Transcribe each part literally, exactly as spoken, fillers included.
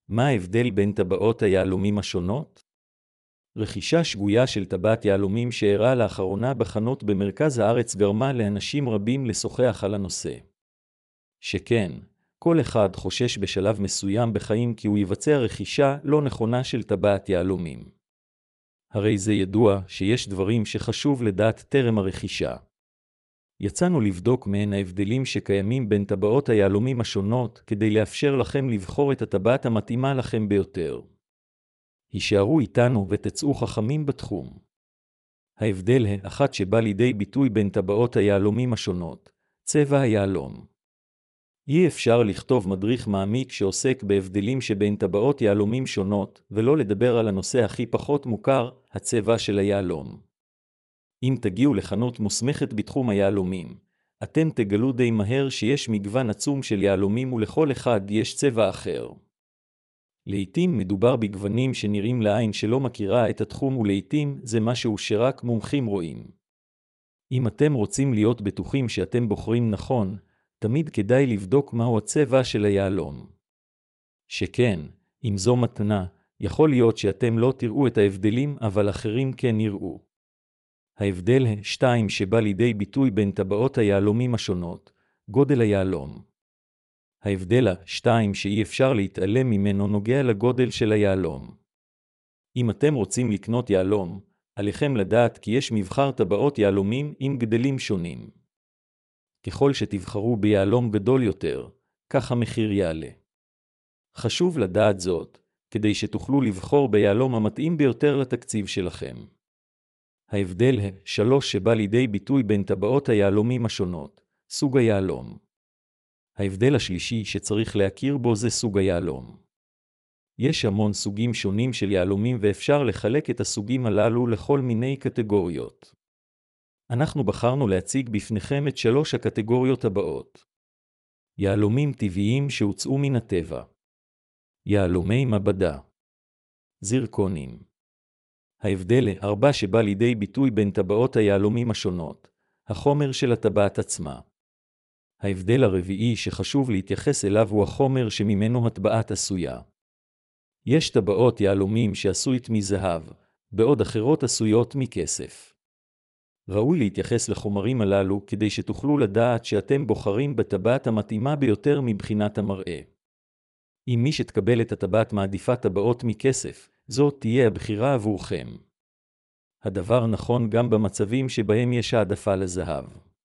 מה ההבדל בין טבעות היהלומים השונות? רכישה שגויה של טבעת יהלומים שאירעה לאחרונה בחנות במרכז הארץ גרמה לאנשים רבים לשוחח על הנושא. שכן, כל אחד חושש בשלב מסוים בחיים כי הוא יבצע רכישה לא נכונה של טבעת יהלומים. הרי זה ידוע שיש דברים שחשוב לדעת טרם הרכישה. יצאנו לבדוק מהן ההבדלים שקיימים בין טבעות היהלומים השונות כדי לאפשר לכם לבחור את הטבעת המתאימה לכם ביותר. הישארו איתנו ותצאו חכמים בתחום. ההבדל האחד שבא לידי ביטוי בין טבעות היהלומים השונות, צבע היהלום. אי אפשר לכתוב מדריך מעמיק שעוסק בהבדלים שבין טבעות יהלומים שונות, ולא לדבר על הנושא הכי פחות מוכר, הצבע של היהלום. אם תגיעו לחנות מוסמכת בתחום היהלומים, אתם תגלו די מהר שיש מגוון עצום של יהלומים ולכל אחד יש צבע אחר. לעתים מדובר בגוונים שנראים לעין שלא מכירה את התחום ולעתים זה משהו שרק מומחים רואים. אם אתם רוצים להיות בטוחים שאתם בוחרים נכון, תמיד כדאי לבדוק מהו הצבע של היהלום. שכן, אם זו מתנה, יכול להיות שאתם לא תראו את ההבדלים אבל אחרים כן יראו. ההבדל השתיים שבא לידי ביטוי בין טבעות היהלומים השונות, גודל היהלום. ההבדל השתיים שאי אפשר להתעלם ממנו נוגע לגודל של היהלום. אם אתם רוצים לקנות יהלום, עליכם לדעת כי יש מבחר טבעות יהלומים עם גדלים שונים. ככל שתבחרו ביהלום גדול יותר, כך המחיר יעלה. חשוב לדעת זאת, כדי שתוכלו לבחור ביהלום המתאים ביותר לתקציב שלכם. ההבדל השלוש שבא לידי ביטוי בין טבעות היהלומים השונות, סוג היהלום. ההבדל השלישי שצריך להכיר בו זה סוג היהלום. יש המון סוגים שונים של יהלומים ואפשר לחלק את הסוגים הללו לכל מיני קטגוריות. אנחנו בחרנו להציג בפניכם את שלוש הקטגוריות הבאות. יהלומים טבעיים שהוצאו מן הטבע. יהלומי מעבדה. זירקונים. ההבדל ארבע שבא לידי ביטוי בין טבעות היהלומים השונות, החומר של הטבעת עצמה. ההבדל הרביעי שחשוב להתייחס אליו הוא החומר שממנו הטבעת עשויה. יש טבעות יהלומים שעשויות מזהב, בעוד אחרות עשויות מכסף. ראוי להתייחס לחומרים הללו כדי שתוכלו לדעת שאתם בוחרים בטבעת המתאימה ביותר מבחינת המראה. אם מי שתקבל את הטבעת מעדיפה טבעות מכסף, זאת תהיה הבחירה עבורכם. הדבר נכון גם במצבים שבהם יש העדפה לזהב.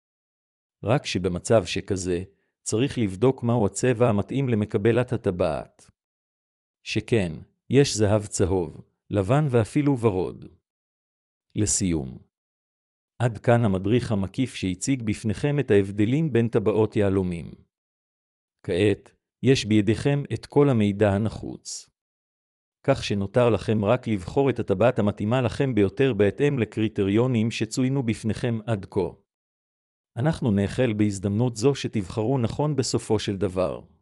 רק שבמצב שכזה, צריך לבדוק מהו הצבע המתאים למקבלת הטבעת. שכן, יש זהב צהוב, לבן ואפילו ורוד. לסיום. עד כאן המדריך המקיף שהציג בפניכם את ההבדלים בין טבעות יהלומים. כעת, יש בידיכם את כל המידע הנחוץ. כך שנותר לכם רק לבחור את הטבעת המתאימה לכם ביותר בהתאם לקריטריונים שצוינו בפניכם עד כה. אנחנו נאחל בהזדמנות זו שתבחרו נכון בסופו של דבר.